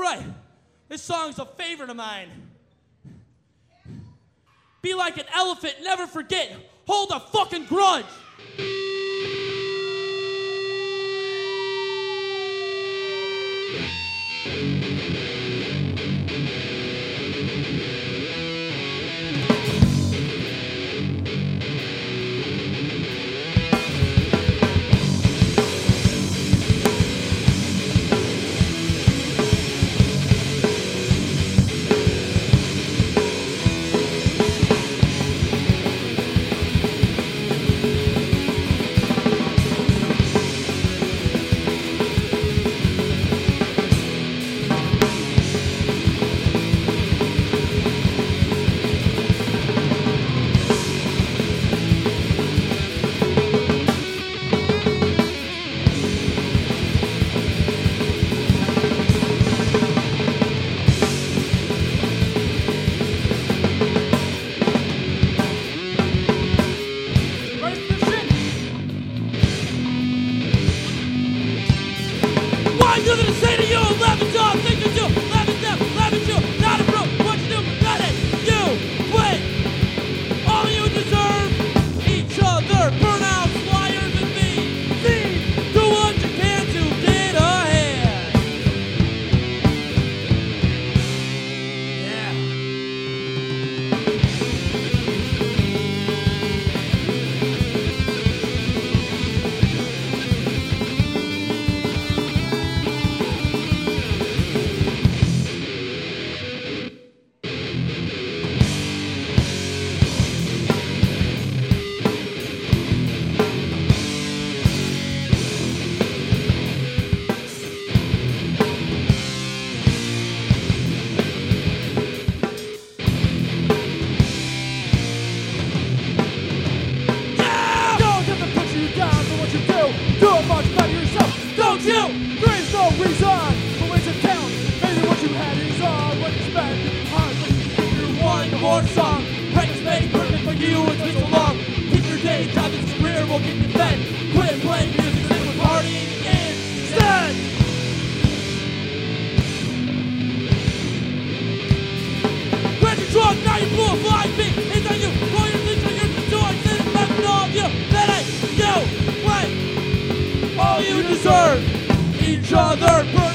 right. This song's a favorite of mine. Be like an elephant, never forget. Hold a fucking grudge. Nothing to say to you, laugh at y'all, think you do, laugh at them, laugh at you, not approve, what you do, not it, you, wait, all you deserve, each other, burnouts, liars, and me, see, do what you can to get ahead. Yeah. Do it much better yourself, don't you? There is no reason for ways of count. Maybe what you had is all what you spent. Honestly, if you're one more song, practice made perfect for you, it's been so long. Keep your day job, this career will keep you fed. Quit playing music, stick with partying instead. Grab your drug, now you blew a flying beat. It's on you, roll your sleeves on your joints, and it's left all of you. That ain't you, wait. All you deserve, each other.